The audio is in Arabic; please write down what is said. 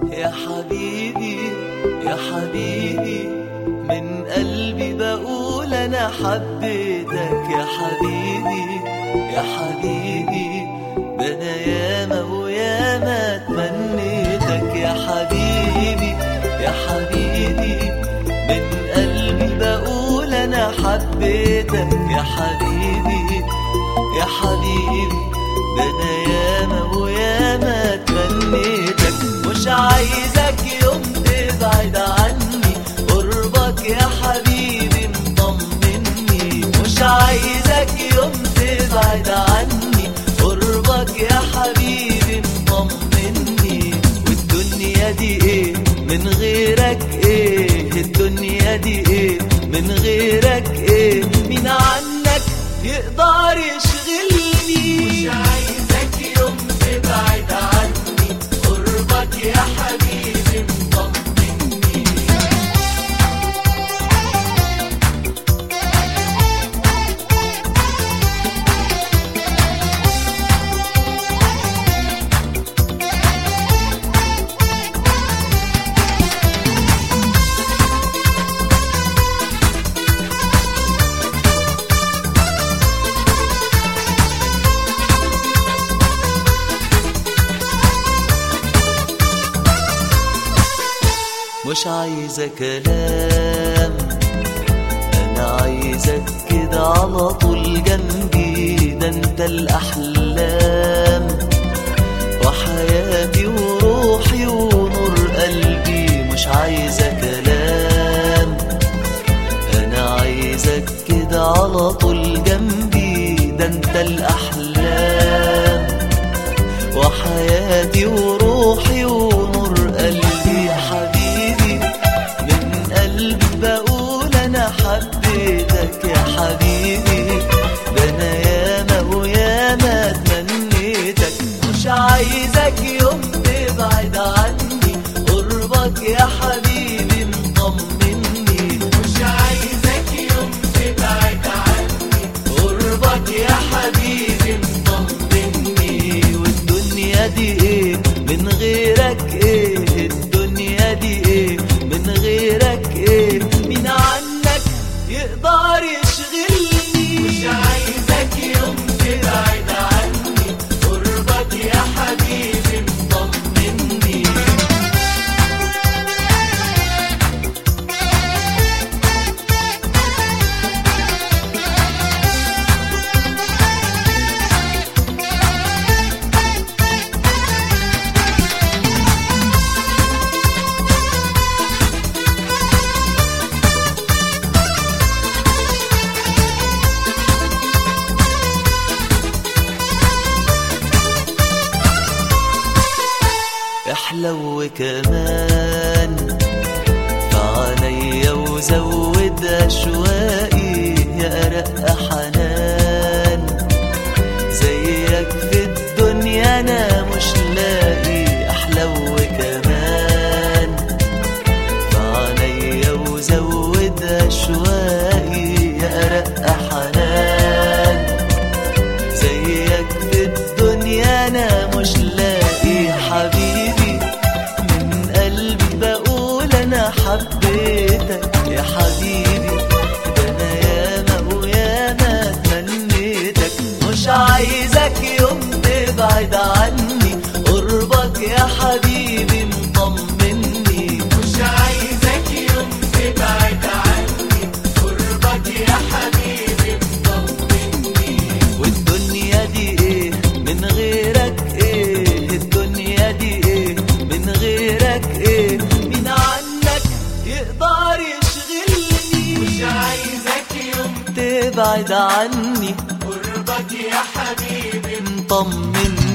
يا حبيبي يا حبيبي، من قلبي بقول أنا حبيتك يا حبيبي يا حبيبي، ده أنا ياما وياما تمنيتك يا حبيبي يا حبيبي، من قلبي بقول أنا حبيتك يا حبيبي يا حبيبي، ده أنا ياما وياما تمنيتك. مش عايزك يوم تبعد عني، قربك يا حبيبي مطمني. مش عايزك يوم تبعد عني، قربك يا حبيبي مطمني. والدنيا دي ايه من غيرك، ايه الدنيا دي ايه من غيرك، ايه مين عنك يقدر يشغلني. مش عايزك يوم تبعد عني، قربك يا حبيبي مطمني. مش عايزة كلام، أنا عايزك كده على طول جنبي، ده أنت الأحلام وحياتي وروحي ونور قلبي. مش عايزة كلام، أنا عايزك كده على طول جنبي، ده أنت الأحلام وحياتي وروحي ونور قلبي. يا حبيبي من قلبي بقول أنا حبيتك يا حبيبي، ده أنا ياما وياما تمنيتك. مش عايزك يوم تبعد عني، قربك يا حبيبي مطمني. مش عايزك يوم تبعد عني، قربك يا حبيبي مطمني. والدنيا دي ايه من غيرك، ايه الدنيا دي ايه من غيرك، ايه مين عنك يقدر يشغلني. مش عايزك يوم تبعد عني، قربك يا حبيبي مطمني. احلو كمان فعليا وزود أشواقي، يا أرق حنان زيك في الدنيا أنا مش لاقي. أحلو كمان فعليا وزود أشواقي، يا أرق حنان زيك في الدنيا أنا مش لاقي. حبيبي من قلبي بقول أنا حبيتك يا حبيبي، ده أنا ياما وياما تمنيتك. مش عايزك يوم تبعد عني، قربك يا حبيبي مطمني. مش عايزك يوم تبعد عني، قربك يا حبيبي مطمني. والدنيا دي ايه من غيرك، ايه الدنيا دي ايه من غيرك، ايه مين عنك يقدر يشغلني. مش عايزك يوم تبعد عني، قربك يا حبيبي مطمني.